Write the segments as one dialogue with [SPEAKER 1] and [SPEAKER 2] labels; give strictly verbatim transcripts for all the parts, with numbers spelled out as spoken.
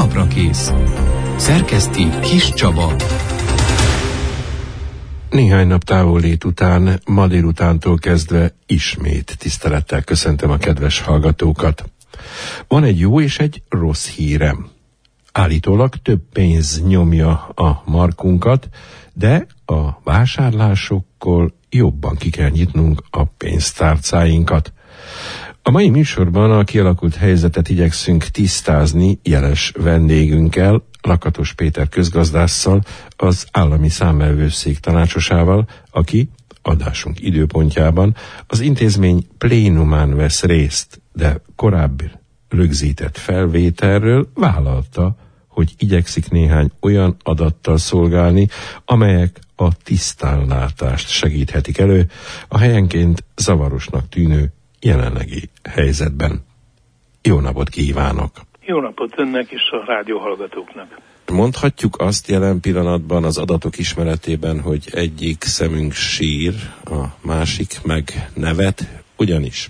[SPEAKER 1] Holnapra kész. Szerkeszti Kis Csaba.
[SPEAKER 2] Néhány nap távollét után, ma délutántól kezdve ismét tisztelettel köszöntöm a kedves hallgatókat. Van egy jó és egy rossz hírem. Állítólag több pénz nyomja a markunkat, de a vásárlásokkor jobban ki kell nyitnunk a pénztárcáinkat. A mai műsorban a kialakult helyzetet igyekszünk tisztázni jeles vendégünkkel, Lakatos Péter közgazdásszal, az Állami Számvevőszék tanácsosával, aki adásunk időpontjában az intézmény plénumán vesz részt, de korábbi rögzített felvételről vállalta, hogy igyekszik néhány olyan adattal szolgálni, amelyek a tisztánlátást segíthetik elő a helyenként zavarosnak tűnő jelenlegi helyzetben. Jó napot kívánok!
[SPEAKER 3] Jó napot önnek és a rádióhallgatóknak!
[SPEAKER 2] Mondhatjuk azt jelen pillanatban az adatok ismeretében, hogy egyik szemünk sír, a másik meg nevet, ugyanis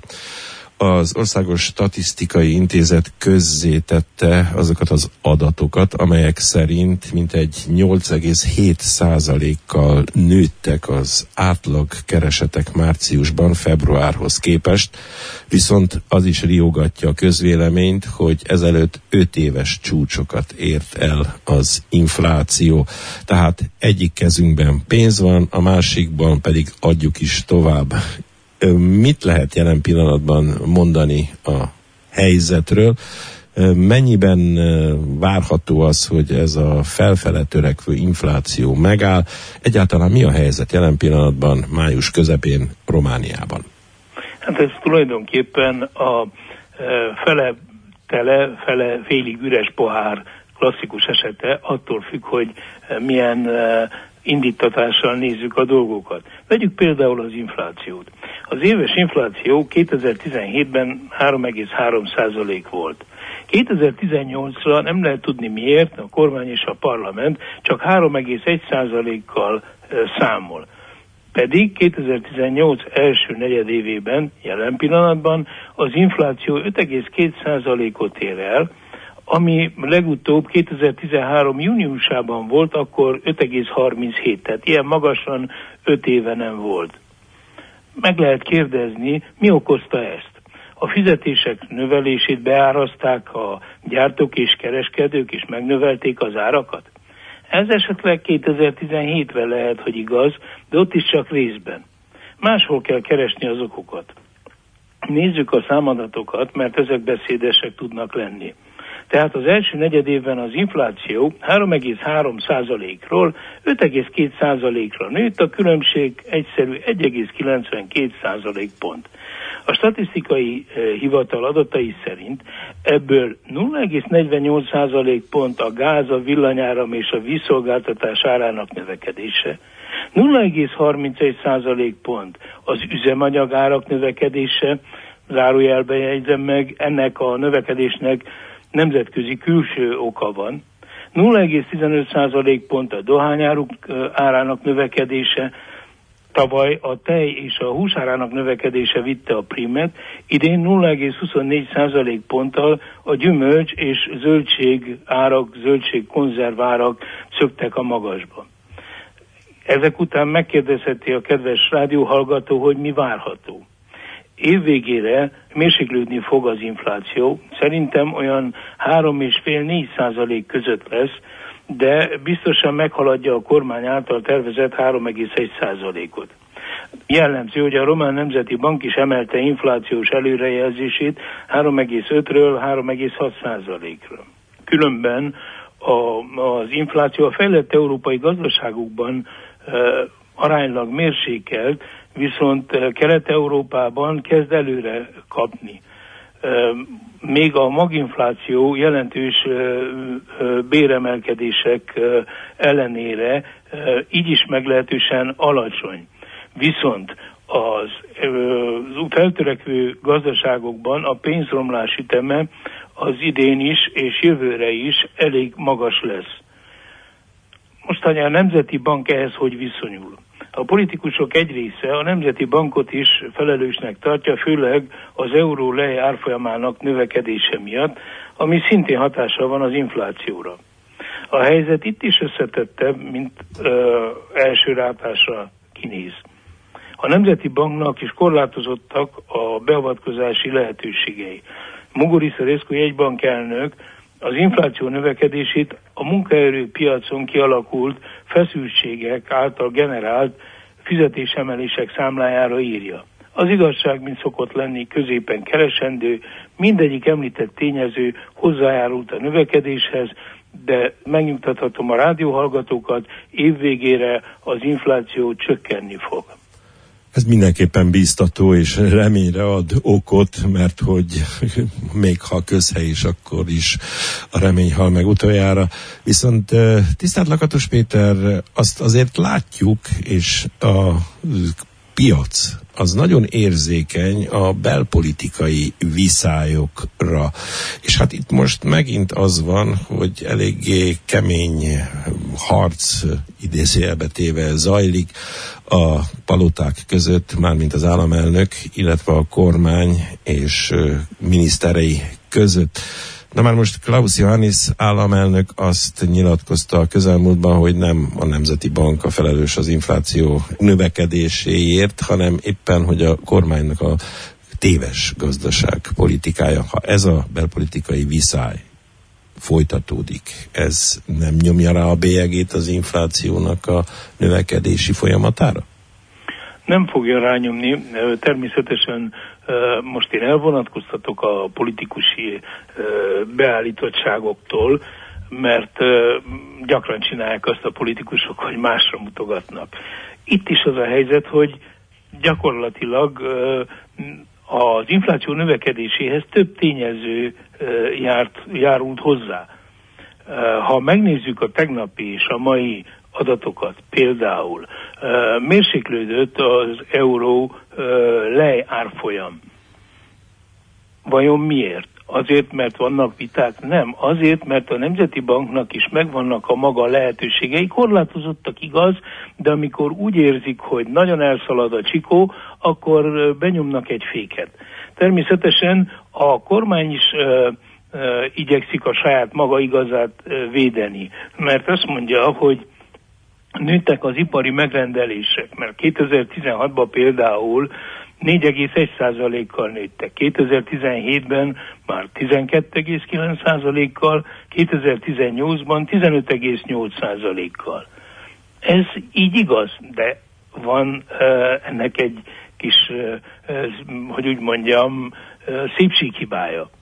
[SPEAKER 2] az Országos Statisztikai Intézet közzétette azokat az adatokat, amelyek szerint mintegy nyolc egész hét százalékkal nőttek az átlag keresetek márciusban februárhoz képest, viszont az is riogatja a közvéleményt, hogy ezelőtt öt éves csúcsokat ért el az infláció. Tehát egyik kezünkben pénz van, a másikban pedig adjuk is tovább. Mit lehet jelen pillanatban mondani a helyzetről? Mennyiben várható az, hogy ez a felfele törekvő infláció megáll? Egyáltalán mi a helyzet jelen pillanatban, május közepén Romániában?
[SPEAKER 3] Hát ez tulajdonképpen a fele tele, fele félig üres pohár klasszikus esete, attól függ, hogy milyen indítatással nézzük a dolgokat. Vegyük például az inflációt. Az éves infláció kétezer-tizenhétben három egész három százalék volt. kétezer-tizennyolcra nem lehet tudni miért, a kormány és a parlament csak három egész egy százalékkal számol. Pedig kétezer-tizennyolc első negyedévében, jelen pillanatban az infláció öt egész két százalékot ér el, ami legutóbb kétezer-tizenhárom júniusában volt, akkor öt egész harminchét, tehát ilyen magasan öt éve nem volt. Meg lehet kérdezni, mi okozta ezt? A fizetések növelését beárazták a gyártók és kereskedők, és megnövelték az árakat? Ez esetleg kétezer-tizenhétre lehet, hogy igaz, de ott is csak részben. Máshol kell keresni az okokat. Nézzük a számadatokat, mert ezek beszédesek tudnak lenni. Tehát az első negyedévben az infláció három egész három százalékról öt egész két százalékra nőtt, a különbség egyszerű egy egész kilencvenkét százalék pont. A statisztikai eh, hivatal adatai szerint ebből nulla egész negyvennyolc százalék pont a gáz, a villanyáram és a vízszolgáltatás árának növekedése, nulla egész harmincegy százalék pont az üzemanyag árak növekedése, zárójelben jegyzem meg, ennek a növekedésnek nemzetközi külső oka van. nulla egész tizenöt százalék pont a dohányáruk árának növekedése, tavaly a tej és a hús árának növekedése vitte a primet, idén nulla egész huszonnégy százalék ponttal a gyümölcs és zöldség árak, zöldség konzervárak szöktek a magasba. Ezek után megkérdezheti a kedves rádióhallgató, hogy mi várható. Év végére mérséklődni fog az infláció, szerintem olyan három egész öt-négy százalék között lesz, de biztosan meghaladja a kormány által tervezett három egész egy százalékot. Jellemző, hogy a Román Nemzeti Bank is emelte inflációs előrejelzését három egész ötről három egész hat százalékra. Különben a, az infláció a fejlett európai gazdaságokban e, aránylag mérsékelt, viszont Kelet-Európában kezd előre kapni. Még a maginfláció jelentős béremelkedések ellenére így is meglehetősen alacsony. Viszont az feltörekvő gazdaságokban a pénzromlás üteme az idén is és jövőre is elég magas lesz. Most, hogy a Nemzeti Bank ehhez hogy viszonyul? A politikusok egy része a Nemzeti Bankot is felelősnek tartja, főleg az euró lej árfolyamának növekedése miatt. ami szintén hatással van az inflációra. A helyzet itt is összetettebb, mint ö, első látásra kinéz. A Nemzeti Banknak is korlátozottak a beavatkozási lehetőségei. Muguruza Rescue jegybankelnök az infláció növekedését a munkaerőpiacon kialakult feszültségek által generált fizetésemelések számlájára írja. Az igazság, mint szokott lenni, középen keresendő, mindegyik említett tényező hozzájárult a növekedéshez, de megnyugtathatom a rádióhallgatókat, évvégére az infláció csökkenni fog.
[SPEAKER 2] Ez mindenképpen bíztató és reményre ad okot, mert hogy még ha közhely is, akkor is a remény hal meg utoljára. Viszont tisztelt Lakatos Péter, azt azért látjuk, és a piac az nagyon érzékeny a belpolitikai viszályokra. És hát itt most megint az van, hogy eléggé kemény harc idézőjelbe téve zajlik a paloták között, mármint az államelnök, illetve a kormány és miniszterei között. Na már most Klaus Johannis államelnök azt nyilatkozta a közelmúltban, hogy nem a Nemzeti Bank a felelős az infláció növekedéséért, hanem éppen, hogy a kormánynak a téves gazdaságpolitikája. Ha ez a belpolitikai viszály folytatódik, ez nem nyomja rá a bélyegét az inflációnak a növekedési folyamatára?
[SPEAKER 3] Nem fogja rányomni, természetesen most én elvonatkoztatok a politikusi beállítottságoktól, mert gyakran csinálják azt a politikusok, hogy másra mutogatnak. Itt is az a helyzet, hogy gyakorlatilag az infláció növekedéséhez több tényező járt, járult hozzá. Ha megnézzük a tegnapi és a mai adatokat, például uh, mérséklődött az euró uh, lej árfolyam. Vajon miért? Azért, mert vannak viták? Nem. Azért, mert a Nemzeti Banknak is megvannak a maga lehetőségei, korlátozottak, igaz, de amikor úgy érzik, hogy nagyon elszalad a csikó, akkor uh, benyomnak egy féket. Természetesen a kormány is uh, uh, igyekszik a saját maga igazát uh, védeni, mert azt mondja, hogy nőttek az ipari megrendelések, mert kétezer-tizenhatban például négy egész egy százalékkal nőttek, kétezer-tizenhétben már tizenkét egész kilenc százalékkal, kétezer-tizennyolcban tizenöt egész nyolc százalékkal. Ez így igaz, de van uh, ennek egy kis, uh, uh, hogy úgy mondjam, uh, szépséghibája.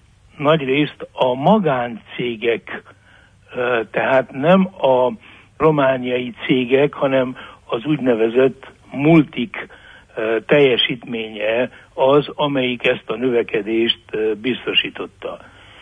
[SPEAKER 3] Nagyrészt a magáncégek, uh, tehát nem a romániai cégek, hanem az úgynevezett multik uh, teljesítménye az, amelyik ezt a növekedést uh, biztosította.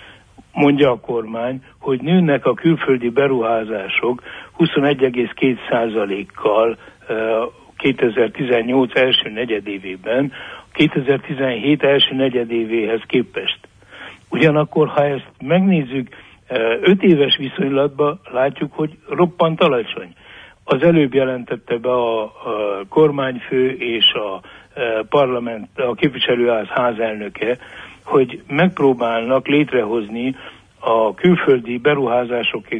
[SPEAKER 3] Mondja a kormány, hogy nőnek a külföldi beruházások huszonegy egész két százalékkal uh, kétezer-tizennyolc első negyedévében, kétezer-tizenhét első negyedévéhez képest. Ugyanakkor, ha ezt megnézzük, öt éves viszonylatban látjuk, hogy roppant alacsony. Az előbb jelentette be a, a kormányfő és a, a parlament, a képviselőház házelnöke, hogy megpróbálnak létrehozni a külföldi beruházások és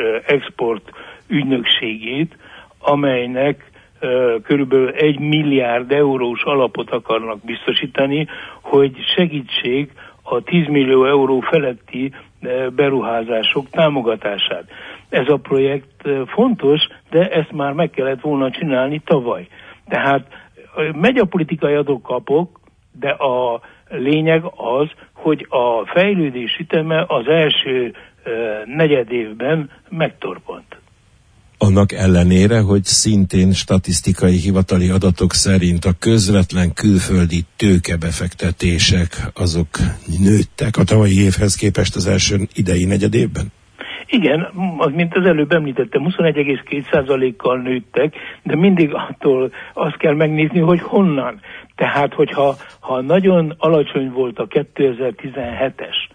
[SPEAKER 3] export ügynökségét, amelynek körülbelül egy milliárd eurós alapot akarnak biztosítani, hogy segítség a tíz millió euró feletti beruházások támogatását. Ez a projekt fontos, de ezt már meg kellett volna csinálni tavaly. Tehát megy a politikai adok-kapok, de a lényeg az, hogy a fejlődés üteme az első negyed évben megtorpant.
[SPEAKER 2] Annak ellenére, hogy szintén statisztikai hivatali adatok szerint a közvetlen külföldi tőkebefektetések azok nőttek a tavalyi évhez képest az első idei negyed évben?
[SPEAKER 3] Igen, az, mint az előbb említettem, huszonegy egész két százalékkal nőttek, de mindig attól azt kell megnézni, hogy honnan. Tehát, hogyha ha nagyon alacsony volt a kétezer-tizenhetes,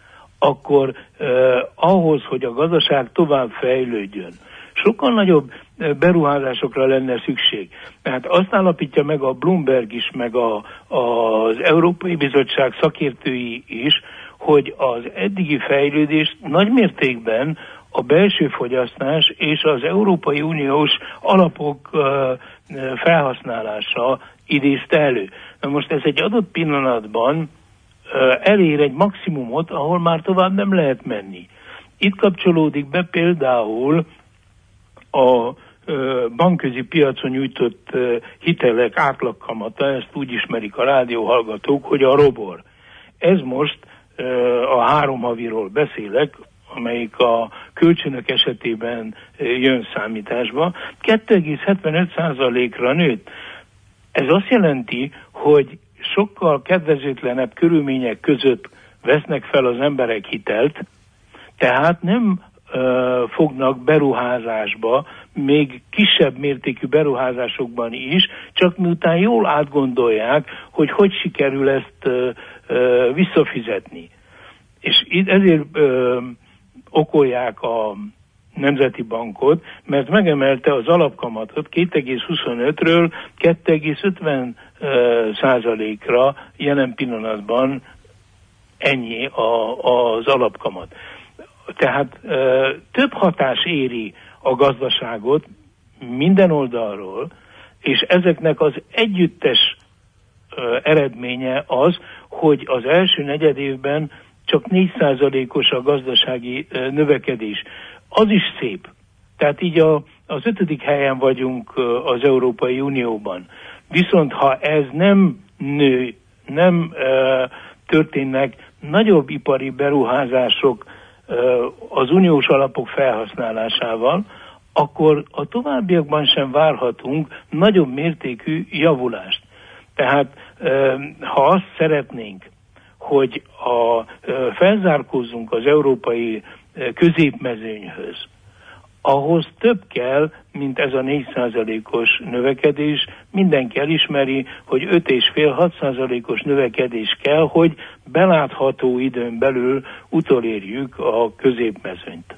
[SPEAKER 3] akkor eh, ahhoz, hogy a gazdaság tovább fejlődjön, sokkal nagyobb beruházásokra lenne szükség. Tehát azt állapítja meg a Bloomberg is, meg a, az Európai Bizottság szakértői is, hogy az eddigi fejlődést nagymértékben a belső fogyasztás és az Európai Uniós alapok felhasználása idézte elő. Na most ez egy adott pillanatban elér egy maximumot, ahol már tovább nem lehet menni. Itt kapcsolódik be például a bankközi piacon nyújtott hitelek átlagkamata, ezt úgy ismerik a rádióhallgatók, hogy a robor. Ez most a három haviról beszélek, amelyik a kölcsönök esetében jön számításba, kettő egész hetvenöt százalékra nőtt. Ez azt jelenti, hogy sokkal kedvezőtlenebb körülmények között vesznek fel az emberek hitelt, tehát nem ö, fognak beruházásba, még kisebb mértékű beruházásokban is, csak miután jól átgondolják, hogy hogy sikerül ezt ö, ö, visszafizetni. És ezért ö, okolják a Nemzeti Bankot, mert megemelte az alapkamatot két egész huszonötről kettő egész ötven százalékra jelen pillanatban ennyi a, az alapkamat. Tehát ö, több hatás éri a gazdaságot minden oldalról, és ezeknek az együttes ö, eredménye az, hogy az első negyedévben csak négy százalékos a gazdasági ö, növekedés. Az is szép. Tehát így a, az ötödik helyen vagyunk ö, az Európai Unióban. Viszont ha ez nem nő, nem ö, történnek nagyobb ipari beruházások ö, az uniós alapok felhasználásával, akkor a továbbiakban sem várhatunk nagyobb mértékű javulást. Tehát ö, ha azt szeretnénk, hogy a, ö, felzárkózzunk az európai ö, középmezőnyhöz, ahhoz több kell, mint ez a négy százalékos növekedés. Mindenki elismeri, hogy öt egész öt-hat százalékos növekedés kell, hogy belátható időn belül utolérjük a középmezőnyt.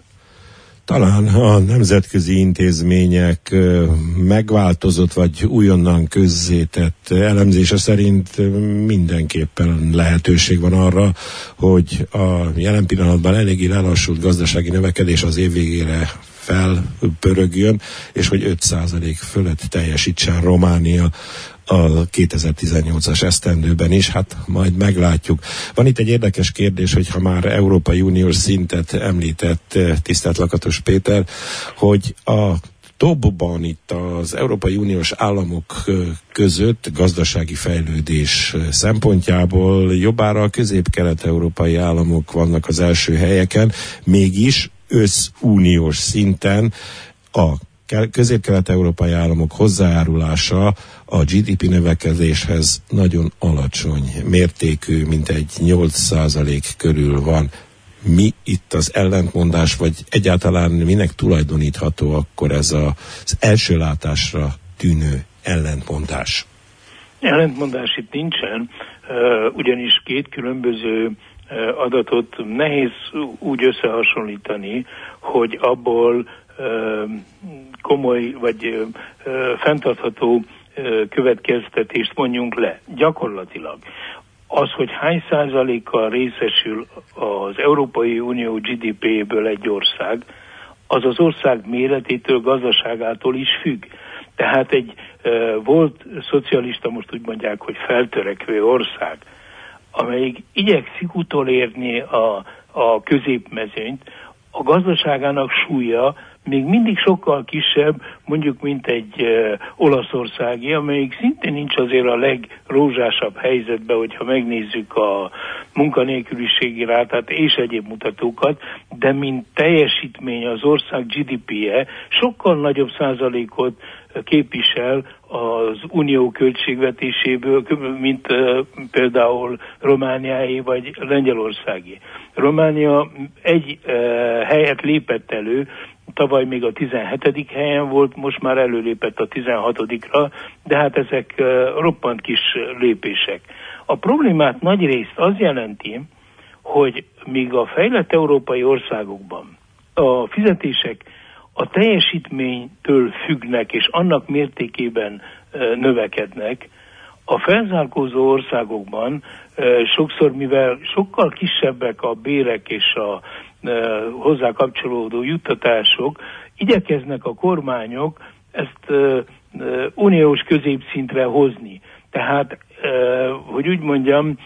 [SPEAKER 2] Talán a nemzetközi intézmények megváltozott vagy újonnan közzétett elemzése szerint mindenképpen lehetőség van arra, hogy a jelen pillanatban eléggé lelassult gazdasági növekedés az év végére felpörögjön, és hogy öt százalék fölött teljesítsen Románia a kétezer-tizennyolcas esztendőben is, hát majd meglátjuk. Van itt egy érdekes kérdés, hogy ha már Európai Uniós szintet említett tisztelt Lakatos Péter, hogy a topban itt az Európai Uniós államok között gazdasági fejlődés szempontjából jobbára a közép-kelet-európai államok vannak az első helyeken, mégis összuniós szinten a közép-kelet-európai államok hozzájárulása a gé dé pé növekedéshez nagyon alacsony mértékű, mint egy nyolc százalék körül van. Mi itt az ellentmondás, vagy egyáltalán minek tulajdonítható akkor ez az első látásra tűnő ellentmondás?
[SPEAKER 3] Ellentmondás itt nincsen, ugyanis két különböző adatot nehéz úgy összehasonlítani, hogy abból komoly vagy fenntartható következtetést mondjunk le. Gyakorlatilag az, hogy hány százalékkal részesül az Európai Unió gé dé pé-ből egy ország, az az ország méretétől, gazdaságától is függ. Tehát egy volt szocialista, most úgy mondják, hogy feltörekvő ország, amelyik igyekszik utolérni a, a középmezőnyt, a gazdaságának súlya még mindig sokkal kisebb, mondjuk, mint egy e, olaszországi, amelyik szintén nincs azért a legrózsásabb helyzetben, hogyha megnézzük a munkanélküliségi rátát és egyéb mutatókat, de mint teljesítmény az ország gé dé pé-je sokkal nagyobb százalékot képvisel az unió költségvetéséből, mint e, például Romániáé vagy Lengyelországé. Románia egy e, helyet lépett elő, tavaly még a tizenhetedik helyen volt, most már előlépett a tizenhatodikra, de hát ezek uh, roppant kis lépések. A problémát nagyrészt az jelenti, hogy míg a fejlett európai országokban a fizetések a teljesítménytől függnek, és annak mértékében uh, növekednek, A felzárkózó országokban sokszor, mivel sokkal kisebbek a bérek és a hozzá kapcsolódó juttatások, igyekeznek a kormányok ezt uniós középszintre hozni. Tehát, hogy úgy mondjam,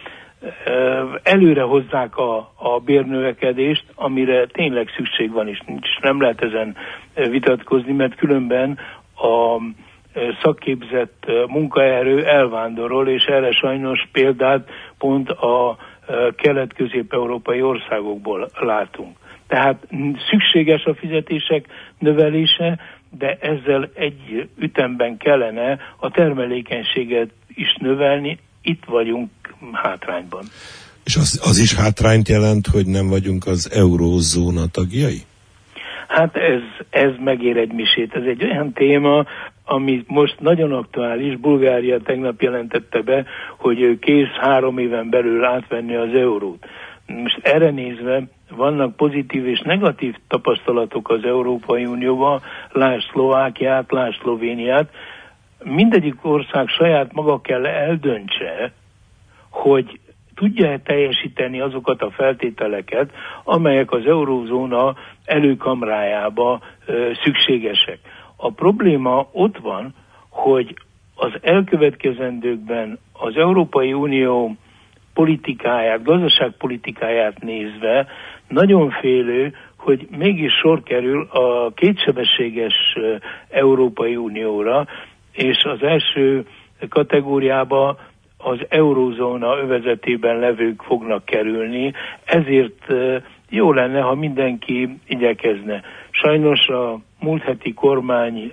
[SPEAKER 3] előre hozzák a, a bérnövekedést, amire tényleg szükség van, és nincs, nem lehet ezen vitatkozni, mert különben a szakképzett munkaerő elvándorol, és erre sajnos példát pont a kelet-közép-európai országokból látunk. Tehát szükséges a fizetések növelése, de ezzel egy ütemben kellene a termelékenységet is növelni, itt vagyunk hátrányban.
[SPEAKER 2] És az, az is hátrányt jelent, hogy nem vagyunk az eurózóna tagjai?
[SPEAKER 3] Hát ez, ez megér egy misét. Ez egy olyan téma, ami most nagyon aktuális. Bulgária tegnap jelentette be, hogy ő kész három éven belül átvenni az eurót. Most erre nézve vannak pozitív és negatív tapasztalatok az Európai Unióban, lásd Szlovákiát, lásd Szlovéniát. Mindegyik ország saját maga kell eldöntse, hogy tudja teljesíteni azokat a feltételeket, amelyek az eurózóna előkamrájába ö, szükségesek. A probléma ott van, hogy az elkövetkezendőkben az Európai Unió politikáját, gazdaságpolitikáját nézve nagyon félő, hogy mégis sor kerül a kétsebességes Európai Unióra, és az első kategóriába az eurózóna övezetében levők fognak kerülni, ezért jó lenne, ha mindenki igyekezne. Sajnos a múlt heti kormány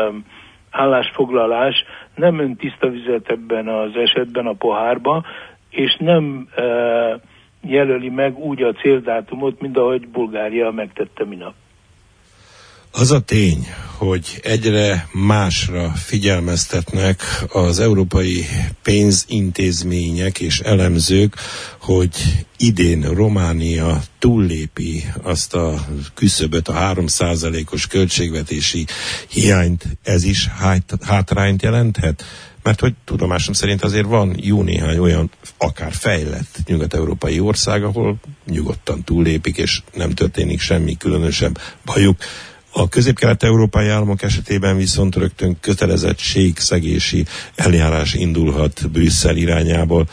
[SPEAKER 3] állásfoglalás nem önt tiszta vizet ebben az esetben a pohárba, és nem jelöli meg úgy a céldátumot, mint ahogy Bulgária megtette minap.
[SPEAKER 2] Az a tény, hogy egyre másra figyelmeztetnek az európai pénzintézmények és elemzők, hogy idén Románia túllépi azt a küszöböt, a három százalékos költségvetési hiányt, ez is hátrányt jelenthet? Mert hogy tudomásom szerint azért van jó néhány olyan akár fejlett nyugat-európai ország, ahol nyugodtan túllépik, és nem történik semmi különösebb bajuk. A közép-kelet-európai államok esetében viszont rögtön kötelezettségszegési eljárás indulhat Brüsszel irányából.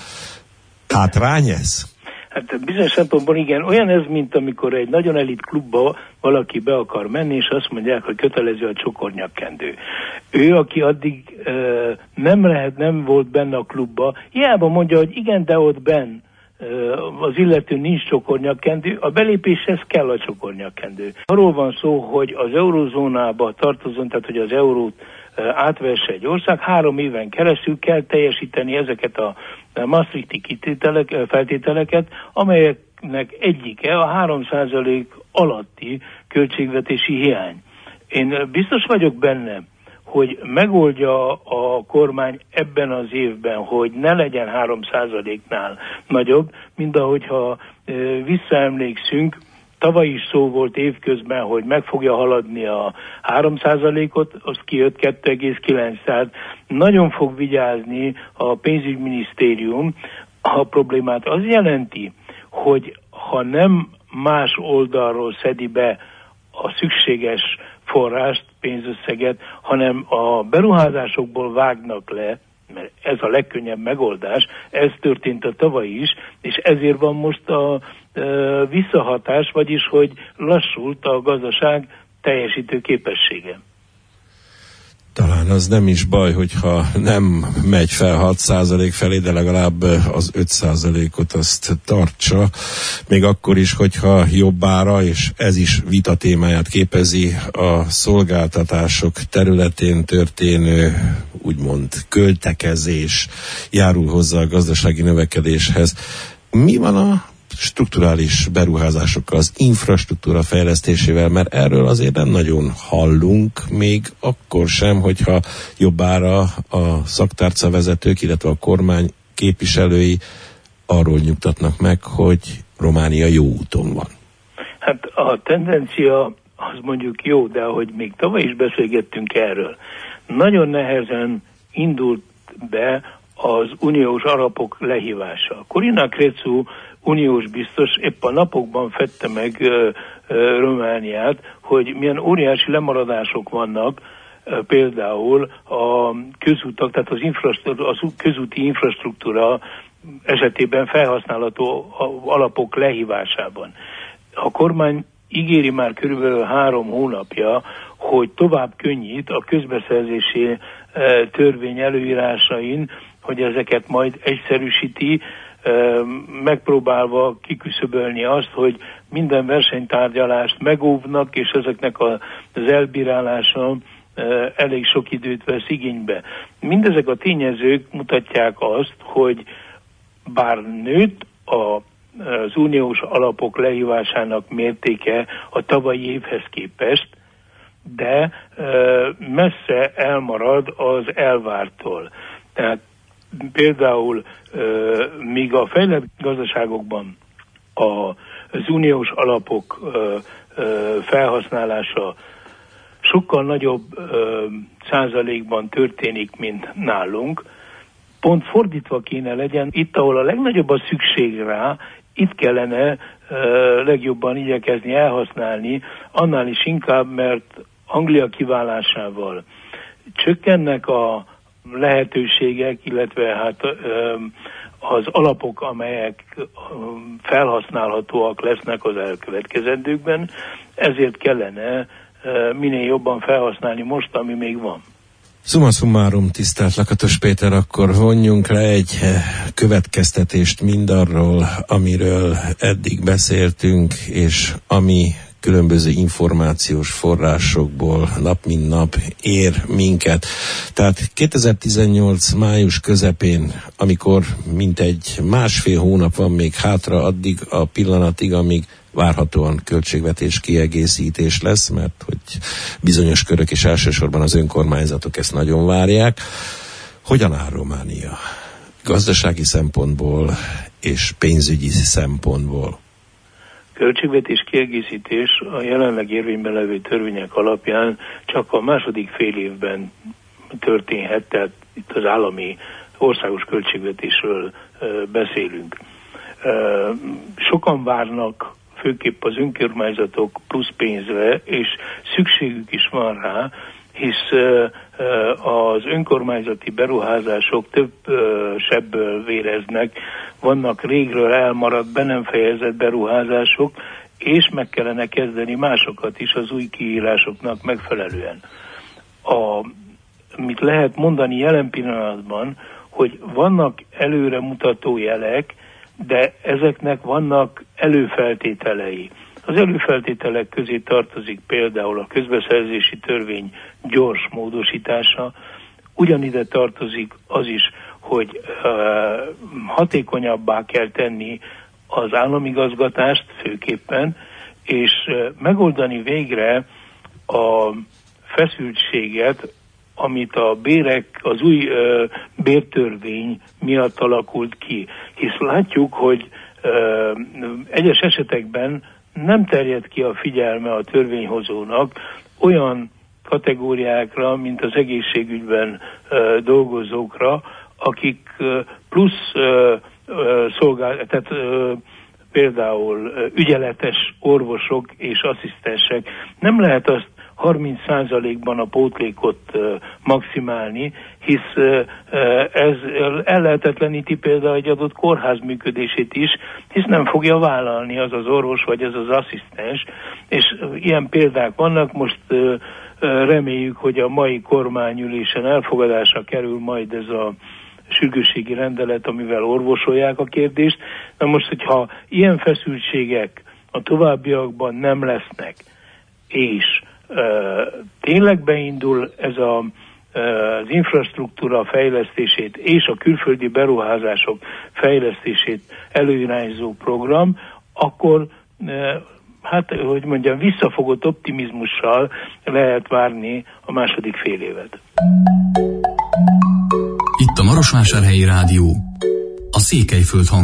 [SPEAKER 2] Hátrány ez?
[SPEAKER 3] Hát bizonyos szempontból igen, olyan ez, mint amikor egy nagyon elit klubba valaki be akar menni, és azt mondják, hogy kötelező a csokornyakkendő. Ő, aki addig e, nem lehet, nem volt benne a klubba, hiába mondja, hogy igen, de ott benn e, az illető nincs csokornyakkendő, a belépéshez kell a csokornyakkendő. Arról van szó, hogy az eurózónába tartozon, tehát hogy az eurót átvesse egy ország, három éven keresztül kell teljesíteni ezeket a Maastrichti kitételek, feltételeket, amelyeknek egyike a három százalék alatti költségvetési hiány. Én biztos vagyok benne, hogy megoldja a kormány ebben az évben, hogy ne legyen három százaléknál nagyobb, mint ahogyha visszaemlékszünk, tavaly is szó volt évközben, hogy meg fogja haladni a három százalékot, az kijött kettő egész kilenc. Tehát nagyon fog vigyázni a pénzügyminisztérium. A problémát az jelenti, hogy ha nem más oldalról szedi be a szükséges forrást, pénzösszeget, hanem a beruházásokból vágnak le, mert ez a legkönnyebb megoldás, ez történt a tavaly is, és ezért van most a e, visszahatás, vagyis hogy lassult a gazdaság teljesítő képessége.
[SPEAKER 2] Talán az nem is baj, hogyha nem megy fel hat százalék felé, de legalább az öt százalékot azt tartsa, még akkor is, hogyha jobbára, és ez is vita témáját képezi, a szolgáltatások területén történő úgymond költekezés járul hozzá a gazdasági növekedéshez. Mi van a strukturális beruházásokkal, az infrastruktúra fejlesztésével, mert erről azért nem nagyon hallunk, még akkor sem, hogyha jobbára a szaktárcavezetők, illetve a kormány képviselői arról nyugtatnak meg, hogy Románia jó úton van.
[SPEAKER 3] Hát a tendencia az mondjuk jó, de ahogy még tavaly is beszélgettünk erről, nagyon nehezen indult be az uniós alapok lehívása. Corina Crețu uniós biztos épp a napokban fedte meg uh, uh, Romániát, hogy milyen óriási lemaradások vannak, uh, például a közútak, tehát az, az közúti infrastruktúra esetében felhasználható alapok lehívásában. A kormány ígéri már körülbelül három hónapja, hogy tovább könnyít a közbeszerzési uh, törvény előírásain, hogy ezeket majd egyszerűsíti, megpróbálva kiküszöbölni azt, hogy minden versenytárgyalást megóvnak, és ezeknek az elbírálása elég sok időt vesz igénybe. Mindezek a tényezők mutatják azt, hogy bár nőtt az uniós alapok lehívásának mértéke a tavalyi évhez képest, de messze elmarad az elvártól. Tehát például míg a fejlett gazdaságokban az uniós alapok felhasználása sokkal nagyobb százalékban történik, mint nálunk, pont fordítva kéne legyen, itt, ahol a legnagyobb a szükség rá, itt kellene legjobban igyekezni elhasználni, annál is inkább, mert Anglia kiválásával csökkennek a lehetőségek, illetve hát az alapok, amelyek felhasználhatóak lesznek az elkövetkezendőkben, ezért kellene minél jobban felhasználni most, ami még van.
[SPEAKER 2] Summa summarum, tisztelt Lakatos Péter, akkor vonjunk le egy következtetést mindarról, amiről eddig beszéltünk, és ami különböző információs forrásokból nap mint nap ér minket. Tehát kétezer-tizennyolc május közepén, amikor mintegy másfél hónap van még hátra, addig a pillanatig, amíg várhatóan költségvetés kiegészítés lesz, mert hogy bizonyos körök és elsősorban az önkormányzatok ezt nagyon várják. Hogyan áll Románia? Gazdasági szempontból és pénzügyi szempontból.
[SPEAKER 3] Költségvetés kiegészítés a jelenleg érvényben levő törvények alapján csak a második fél évben történhet, tehát itt az állami országos költségvetésről ö, beszélünk. Ö, sokan várnak, főképp az önkormányzatok plusz pénzre, és szükségük is van rá, hisz ö, ö, az önkormányzati beruházások több ö, sebből véreznek, vannak régről elmaradt, be nem fejezett beruházások, és meg kellene kezdeni másokat is az új kihívásoknak megfelelően. A, mit lehet mondani jelen pillanatban, hogy vannak előremutató jelek, de ezeknek vannak előfeltételei. Az előfeltételek közé tartozik például a közbeszerzési törvény gyors módosítása, ugyanide tartozik az is, hogy uh, hatékonyabbá kell tenni az államigazgatást főképpen, és uh, megoldani végre a feszültséget, amit a bérek, az új uh, bértörvény miatt alakult ki. Hisz látjuk, hogy uh, egyes esetekben nem terjed ki a figyelme a törvényhozónak olyan kategóriákra, mint az egészségügyben uh, dolgozókra, akik uh, plusz uh, uh, szolgál, tehát uh, például uh, ügyeletes orvosok és asszisztensek. Nem lehet azt harminc százalékban a pótlékot uh, maximálni, hisz uh, ez ellehetetleníti például egy adott kórház működését is, hisz nem fogja vállalni az az orvos vagy ez az asszisztens, és uh, ilyen példák vannak. Most uh, reméljük, hogy a mai kormányülésen elfogadásra kerül majd ez a sürgősségi rendelet, amivel orvosolják a kérdést. Na most, hogyha ilyen feszültségek a továbbiakban nem lesznek, és e, tényleg beindul ez a, e, az infrastruktúra fejlesztését és a külföldi beruházások fejlesztését előirányzó program, akkor e, hát, hogy mondjam, visszafogott optimizmussal lehet várni a második fél évet.
[SPEAKER 1] Itt a Marosvásárhelyi Rádió, a Székelyföld hangja.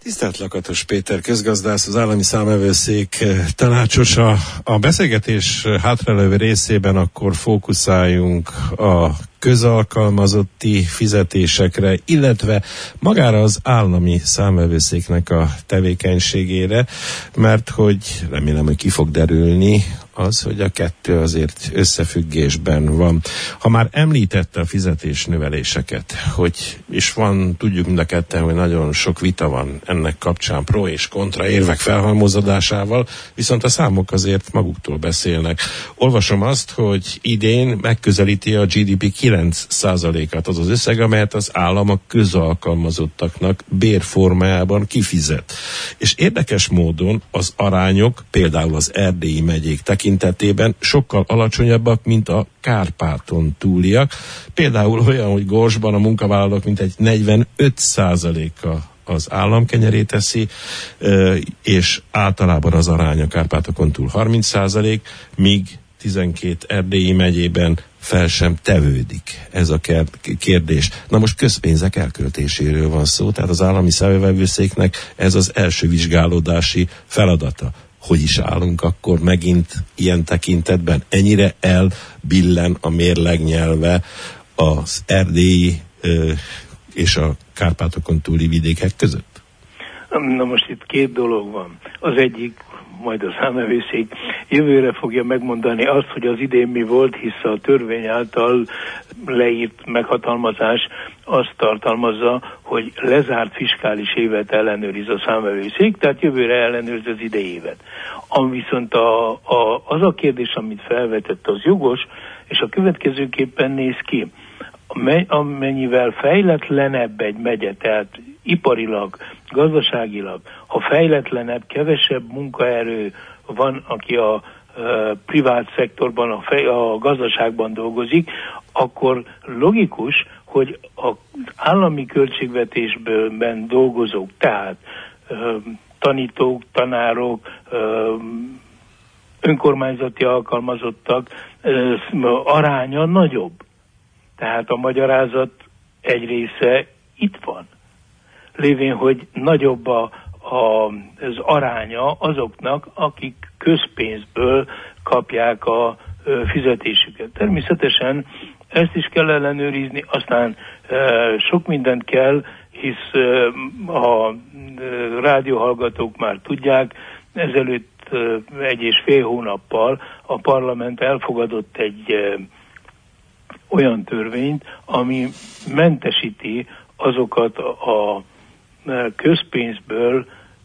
[SPEAKER 2] Tisztelt Lakatos Péter közgazdász, az Állami Számvevőszék tanácsosa. A beszélgetés hátralévő részében akkor fókuszáljunk a közalkalmazotti fizetésekre, illetve magára az Állami Számvevőszéknek a tevékenységére, mert hogy remélem, hogy ki fog derülni az, hogy a kettő azért összefüggésben van. Ha már említette a fizetésnöveléseket, hogy, és van, tudjuk mind a ketten, hogy nagyon sok vita van ennek kapcsán pro és kontra érvek felhalmozódásával, viszont a számok azért maguktól beszélnek. Olvasom azt, hogy idén megközelíti a gé dé pé kilenc százalékát az az összeg, amelyet az állam a közalkalmazottaknak bérformájában kifizet. És érdekes módon az arányok, például az erdélyi megyék tekintetében sokkal alacsonyabbak, mint a Kárpáton túliak. Például olyan, hogy Gorsban a munkavállalók mintegy negyvenöt százaléka az állam kenyerét teszi, és általában az arány a Kárpátokon túl harminc százalék, míg tizenkét erdélyi megyében fel sem tevődik ez a kérdés. Na most közpénzek elköltéséről van szó, tehát az Állami Számvevőszéknek ez az első vizsgálódási feladata. Hogy is állunk akkor megint ilyen tekintetben? Ennyire elbillen a mérleg nyelve az erdélyi ö, és a Kárpátokon túli vidékek között?
[SPEAKER 3] Na most itt két dolog van. Az egyik, majd a számvevőszék jövőre fogja megmondani azt, hogy az idén mi volt, hisz a törvény által leírt meghatalmazás azt tartalmazza, hogy lezárt fiskális évet ellenőriz a számvevőszék, tehát jövőre ellenőrzi az idei évet. Ami viszont a, a, az a kérdés, amit felvetett, az jogos, és a következőképpen néz ki. Amennyivel fejletlenebb egy megye, tehát iparilag, gazdaságilag, ha fejletlenebb, kevesebb munkaerő van, aki a, a privát szektorban, a, fej, a gazdaságban dolgozik, akkor logikus, hogy az állami költségvetésben dolgozók, tehát ö, tanítók, tanárok, ö, önkormányzati alkalmazottak ö, aránya nagyobb. Tehát a magyarázat egy része itt van. Lévén, hogy nagyobb a, a, az aránya azoknak, akik közpénzből kapják a ö, fizetésüket. Természetesen ezt is kell ellenőrizni, aztán ö, sok mindent kell, hisz ö, a ö, rádióhallgatók már tudják, ezelőtt ö, egy és fél hónappal a parlament elfogadott egy ö, olyan törvényt, ami mentesíti azokat a közpénzből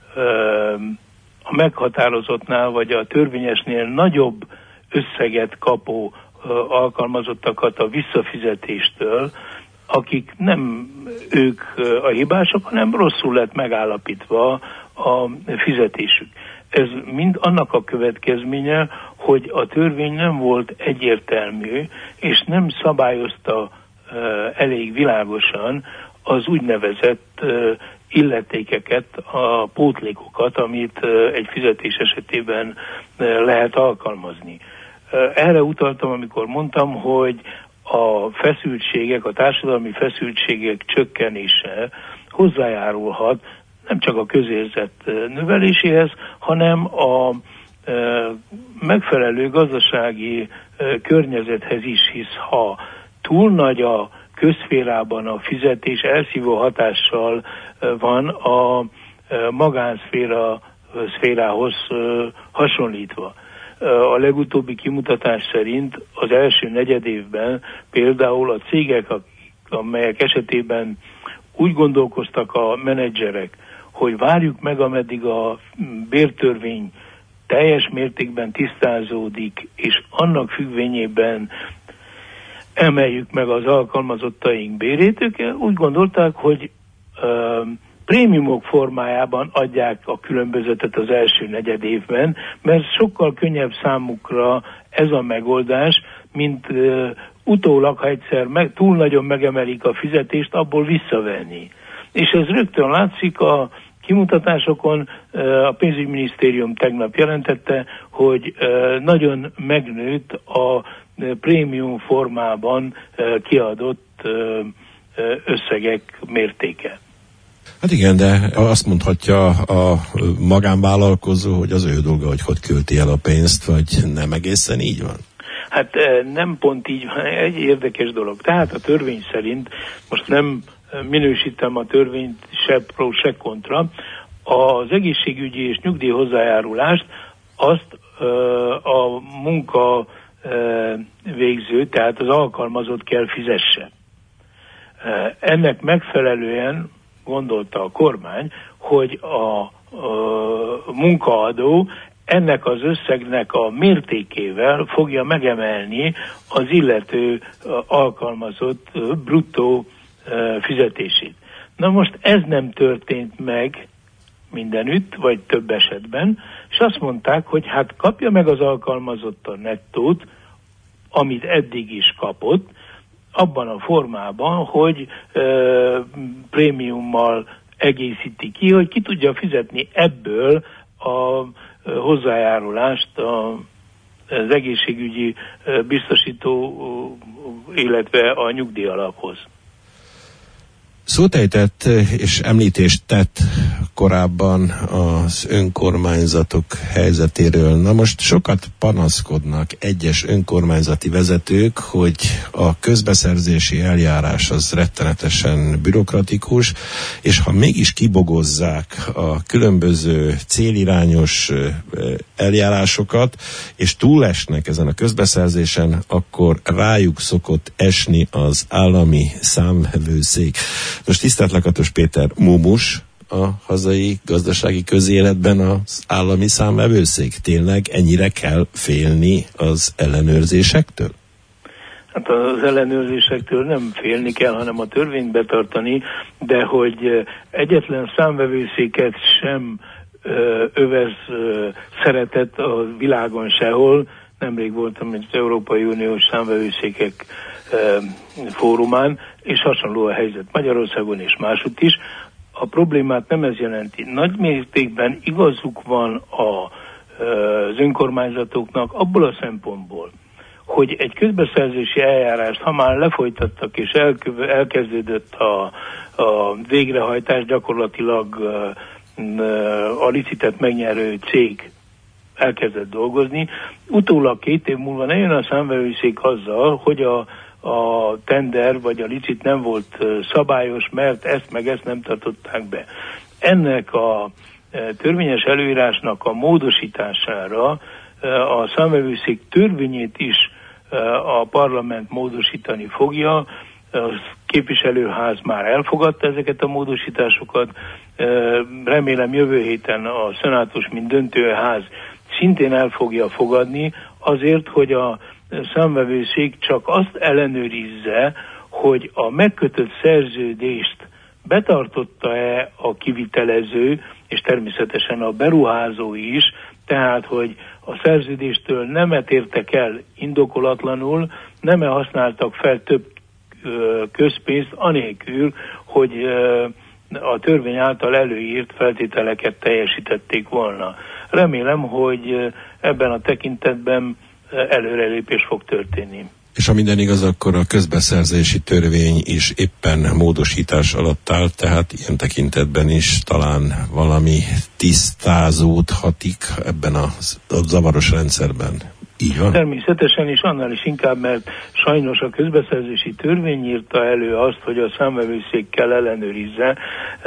[SPEAKER 3] a meghatározottnál vagy a törvényesnél nagyobb összeget kapó alkalmazottakat a visszafizetéstől, akik nem ők a hibások, hanem rosszul lett megállapítva a fizetésük. Ez mind annak a következménye, hogy a törvény nem volt egyértelmű, és nem szabályozta uh, elég világosan az úgynevezett uh, illetékeket, a pótlékokat, amit uh, egy fizetés esetében uh, lehet alkalmazni. Uh, erre utaltam, amikor mondtam, hogy a feszültségek, a társadalmi feszültségek csökkenése hozzájárulhat nem csak a közérzet növeléséhez, hanem a e, megfelelő gazdasági e, környezethez is, hisz ha túl nagy a közszférában a fizetés, elszívó hatással e, van a e, magánszféra szférához e, hasonlítva. E, a legutóbbi kimutatás szerint az első negyedévben például a cégek, amelyek esetében úgy gondolkoztak a menedzserek, hogy várjuk meg, ameddig a bértörvény teljes mértékben tisztázódik, és annak függvényében emeljük meg az alkalmazottaink bérét, ők úgy gondolták, hogy uh, prémiumok formájában adják a különbözetet az első negyed évben, mert sokkal könnyebb számukra ez a megoldás, mint uh, utólag, ha egyszer meg, túl nagyon megemelik a fizetést, abból visszavenni. És ez rögtön látszik a kimutatásokon, a pénzügyminisztérium tegnap jelentette, hogy nagyon megnőtt a prémium formában kiadott összegek mértéke.
[SPEAKER 2] Hát igen, de azt mondhatja a magánvállalkozó, hogy az ő dolga, hogy hogy költi el a pénzt, vagy nem egészen így van?
[SPEAKER 3] Hát nem pont így van, egy érdekes dolog. Tehát a törvény szerint, most nem minősítem a törvényt se pro, se kontra, az egészségügyi és nyugdíj hozzájárulást azt a munka végző, tehát az alkalmazott kell fizesse. Ennek megfelelően gondolta a kormány, hogy a, a munkaadó ennek az összegnek a mértékével fogja megemelni az illető alkalmazott bruttó fizetését. Na most ez nem történt meg mindenütt, vagy több esetben, és azt mondták, hogy hát kapja meg az alkalmazott a nettót, amit eddig is kapott, abban a formában, hogy e, prémiummal egészíti ki, hogy ki tudja fizetni ebből a e, hozzájárulást a, az egészségügyi e, biztosító, illetve a nyugdíjalaphoz.
[SPEAKER 2] Szót ejtett és említést tett korábban az önkormányzatok helyzetéről. Na most sokat panaszkodnak egyes önkormányzati vezetők, hogy a közbeszerzési eljárás az rettenetesen bürokratikus, és ha mégis kibogozzák a különböző célirányos eljárásokat, és túlesnek ezen a közbeszerzésen, akkor rájuk szokott esni az állami számvevőszék. Most tisztelt Lakatos Péter, mumus a hazai gazdasági közéletben az állami számvevőszék? Tényleg ennyire kell félni az ellenőrzésektől?
[SPEAKER 3] Hát az ellenőrzésektől nem félni kell, hanem a törvényt betartani, de hogy egyetlen számvevőszéket sem övez szeretet a világon sehol. Nemrég voltam egy Európai Uniós számvevőszékek fórumán, és hasonló a helyzet Magyarországon és másutt is. A problémát nem ez jelenti. Nagy mértékben igazuk van a, az önkormányzatoknak abból a szempontból, hogy egy közbeszerzési eljárást, ha már lefolytattak és elkezdődött a, a végrehajtás, gyakorlatilag a licitet megnyerő cég elkezdett dolgozni, utólag két év múlva ne jön a számvevőszék azzal, hogy a, a tender vagy a licit nem volt szabályos, mert ezt meg ezt nem tartották be. Ennek a törvényes előírásnak a módosítására a számvevőszék törvényét is a parlament módosítani fogja. A képviselőház már elfogadta ezeket a módosításokat. Remélem jövő héten a szenátus, mint döntőház szintén el fogja fogadni, azért, hogy a számvevőszék csak azt ellenőrizze, hogy a megkötött szerződést betartotta-e a kivitelező, és természetesen a beruházó is, tehát, hogy a szerződéstől nem értek el indokolatlanul, nem használtak fel több közpénzt anélkül, hogy a törvény által előírt feltételeket teljesítették volna. Remélem, hogy ebben a tekintetben előrelépés fog történni.
[SPEAKER 2] És ha minden igaz, akkor a közbeszerzési törvény is éppen módosítás alatt áll, tehát ilyen tekintetben is talán valami tisztázódhatik ebben a zavaros rendszerben. Így van?
[SPEAKER 3] Természetesen is, annál is inkább, mert sajnos a közbeszerzési törvény írta elő azt, hogy a számvevőszék kell ellenőrizze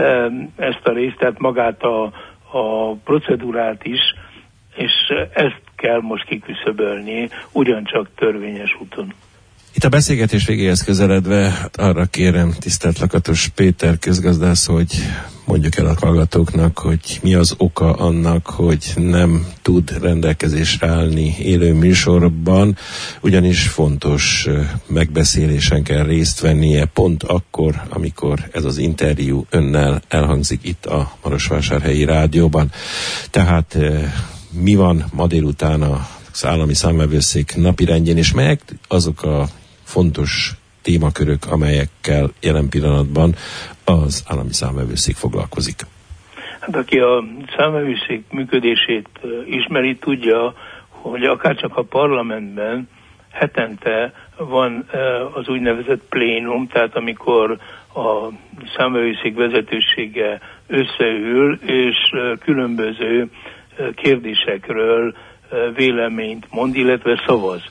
[SPEAKER 3] ezt a részt, tehát magát a, a procedúrát is, és ezt kell most kiküszöbölni, ugyancsak törvényes úton.
[SPEAKER 2] Itt a beszélgetés végéhez közeledve arra kérem tisztelt Lakatos Péter közgazdász, hogy mondjuk el a hallgatóknak, hogy mi az oka annak, hogy nem tud rendelkezésre állni élő műsorban, ugyanis fontos megbeszélésen kell részt vennie pont akkor, amikor ez az interjú önnel elhangzik itt a Marosvásárhelyi Rádióban. Tehát mi van ma délután az állami számvevőszék napirendjén, és melyek azok a fontos témakörök, amelyekkel jelen pillanatban az állami számvevőszék foglalkozik?
[SPEAKER 3] Hát aki a számvevőszék működését ismeri, tudja, hogy akárcsak a parlamentben hetente van az úgynevezett plénum, tehát amikor a számvevőszék vezetősége összeül, és különböző kérdésekről véleményt mond, illetve szavaz.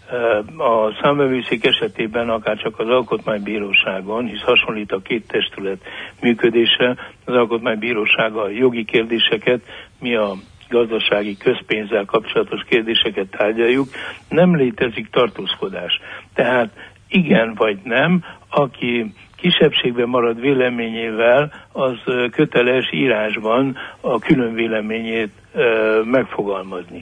[SPEAKER 3] A számvevőszék esetében akár csak az Alkotmánybíróságon, hisz hasonlít a két testület működése, az Alkotmánybírósága a jogi kérdéseket, mi a gazdasági közpénzzel kapcsolatos kérdéseket tárgyaljuk, nem létezik tartózkodás. Tehát igen vagy nem, aki kisebbségben marad véleményével, az köteles írásban a külön véleményét megfogalmazni.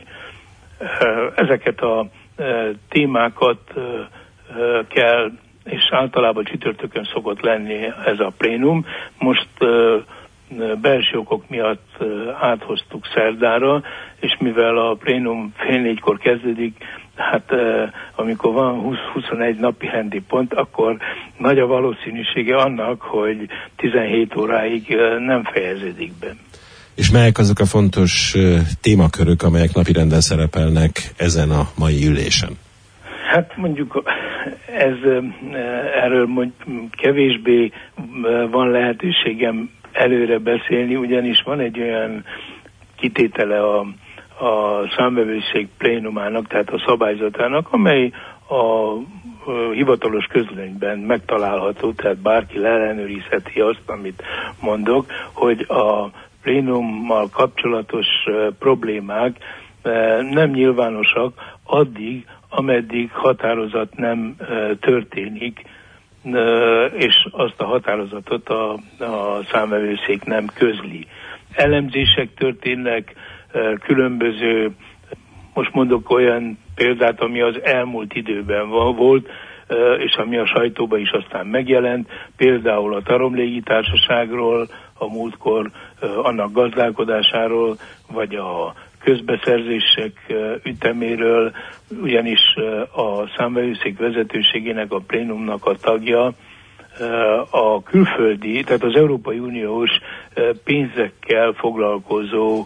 [SPEAKER 3] Ezeket a témákat kell, és általában csütörtökön szokott lenni ez a plénum. Most belső okok miatt áthoztuk szerdára, és mivel a plénum fél négykor kezdődik, hát amikor van húsz-huszonegy napi rendi pont, akkor nagy a valószínűsége annak, hogy tizenhét óráig nem fejeződik be.
[SPEAKER 2] És melyek azok a fontos témakörök, amelyek napirenden szerepelnek ezen a mai ülésen?
[SPEAKER 3] Hát mondjuk ez, erről mondjuk kevésbé van lehetőségem előre beszélni, ugyanis van egy olyan kitétele a, a számvevőszék plénumának, tehát a szabályzatának, amely a hivatalos közlönyben megtalálható, tehát bárki ellenőrizheti azt, amit mondok, hogy a plénummal kapcsolatos uh, problémák uh, nem nyilvánosak addig, ameddig határozat nem uh, történik, uh, és azt a határozatot a, a számvevőszék nem közli. Elemzések történnek, uh, különböző, most mondok olyan példát, ami az elmúlt időben volt, uh, és ami a sajtóban is aztán megjelent, például a Tarom légitársaságról, a múltkor uh, annak gazdálkodásáról, vagy a közbeszerzések uh, üteméről, ugyanis uh, a számvevőszék vezetőségének, a plénumnak a tagja uh, a külföldi, tehát az Európai Uniós uh, pénzekkel foglalkozó uh,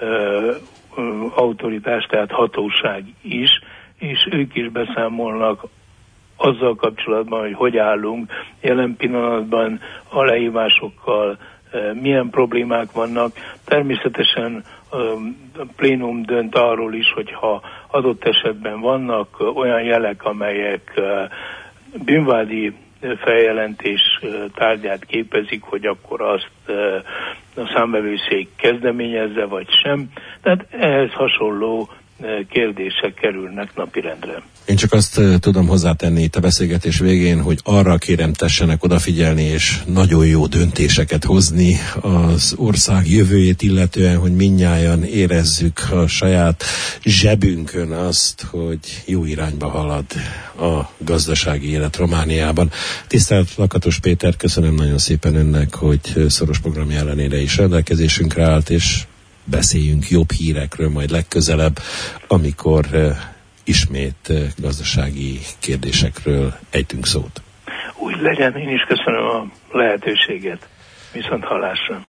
[SPEAKER 3] uh, autoritás, tehát hatóság is, és ők is beszámolnak azzal kapcsolatban, hogy hogy állunk jelen pillanatban a lehívásokkal, milyen problémák vannak. Természetesen a plénum dönt arról is, hogyha adott esetben vannak olyan jelek, amelyek bűnvádi feljelentés tárgyát képezik, hogy akkor azt a számvevőszék kezdeményezze, vagy sem. Tehát ehhez hasonló kérdések kerülnek napirendre.
[SPEAKER 2] Én csak azt tudom hozzátenni itt a beszélgetés végén, hogy arra kérem, tessenek odafigyelni, és nagyon jó döntéseket hozni az ország jövőjét illetően, hogy mindnyájan érezzük a saját zsebünkön azt, hogy jó irányba halad a gazdasági élet Romániában. Tisztelt Lakatos Péter, köszönöm nagyon szépen önnek, hogy szoros programja ellenére is rendelkezésünkre állt, és beszéljünk jobb hírekről majd legközelebb, amikor uh, ismét uh, gazdasági kérdésekről ejtünk szót.
[SPEAKER 3] Úgy legyen, én is köszönöm a lehetőséget. Viszont hallásra.